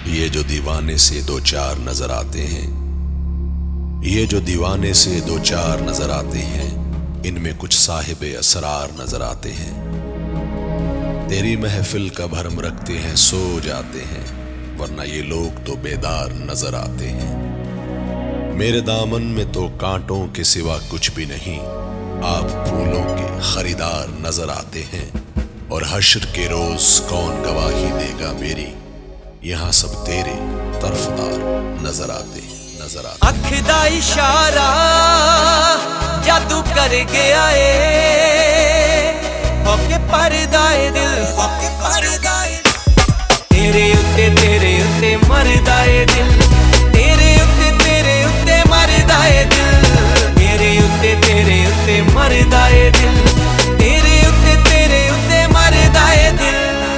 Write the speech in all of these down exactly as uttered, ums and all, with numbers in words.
ये जो दीवाने से दो चार नजर आते हैं, ये जो दीवाने से दो चार नजर आते हैं, इनमें कुछ साहिबे असरार नजर आते हैं। तेरी महफिल का भरम रखते हैं, सो जाते हैं, वरना ये लोग तो बेदार नजर आते हैं। मेरे दामन में तो कांटों के सिवा कुछ भी नहीं, आप फूलों के खरीदार नजर आते हैं। और हश्र के रोज कौन गवाही देगा मेरी, यहाँ सब तेरे तरफदार नजर आते नजर आते। अख दा इशारा जादू कर गया ए, होके परदा ए दिल, होके परदा ए तेरे उत्ते तेरे उत्ते मरदा ए दिल, तेरे उत्ते तेरे उत्ते मरदा ए दिल, तेरे उत्ते तेरे उत्ते मरदा ए दिल, तेरे उत्ते तेरे उत्ते मरदा ए दिल।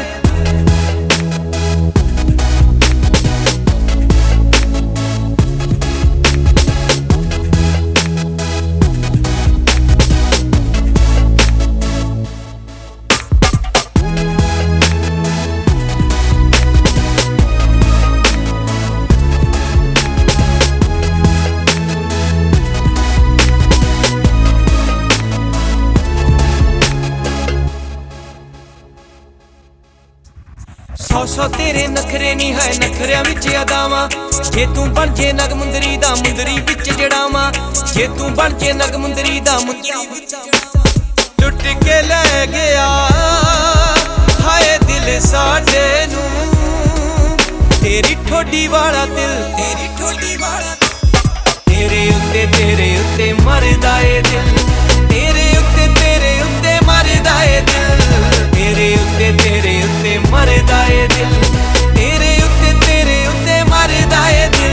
सौ सौ तेरे नखरे नी है नखरिया विच अदावां, जे तू बन जे नग मुंदरी दा मुंदरी विच जड़ावां, जे तू बन जे नग मुंदरी दा मुंदरी विच लुट के ले गया हाय दिल साडे नू, तेरी ठोडी वाला दिल, तेरी ठोडी वाला तेरे उत्ते तेरे उत्ते मरदा ए दिल, तेरे उत्ते तेरे उत्ते मरदा ए दिल, तेरे उत्ते तेरे उत्ते मरदा ए दिल, तेरे उत्ते तेरे उत्ते मरदा ए दिल।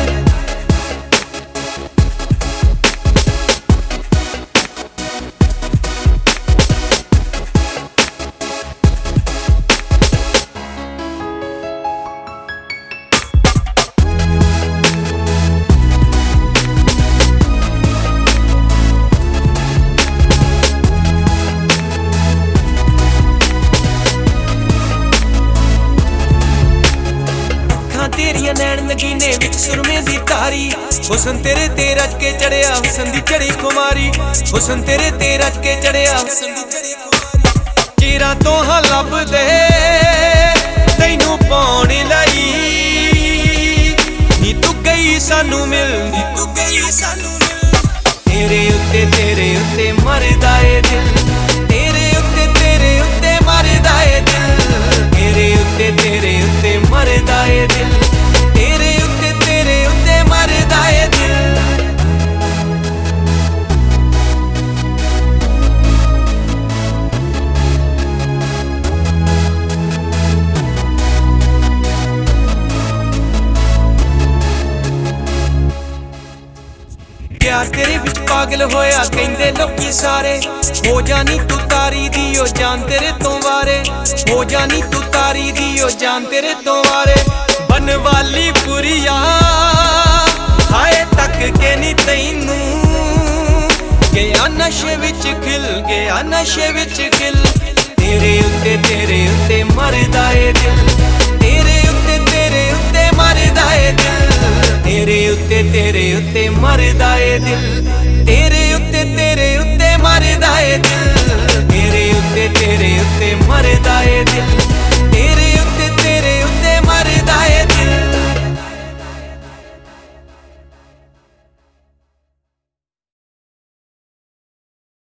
तेरिया नैन नगीने विच सुरमे दी तारी, हुसन तेरे ते रच के चढ़िया हुसन दी चढ़ी कुमारी, हुसन तेरे ते रच के चढ़िया हुसन दी चढ़ी कुमारी। चीरा तो हाँ लब दे तैनू पाउण लई, नी तू गई सानू मिल, नी तू गई सानू मिल, तेरे उत्ते तेरे उत्ते मरदा ए दिल, तेरे उत्ते तेरे उत्ते मरदा ए दिल, तेरे उत्ते तेरे उत्ते मरदा ए दिल, तेरे उत्ते तेरे उत्ते मरदा ए दिल। प्यार तेरे विच पागल होया कहंदे लोकी सारे, हो जानी तू तारी दी ओ जान तेरे तो वारे, हो जानी तू तारी दी ओ जान तेरे तो वारे। बन वाली पुरिया हाय तक के नी तैनू, गया नशे विच खिल, गया नशे विच खिल, तेरे उत्ते तेरे उत्ते मरदा ए दिल।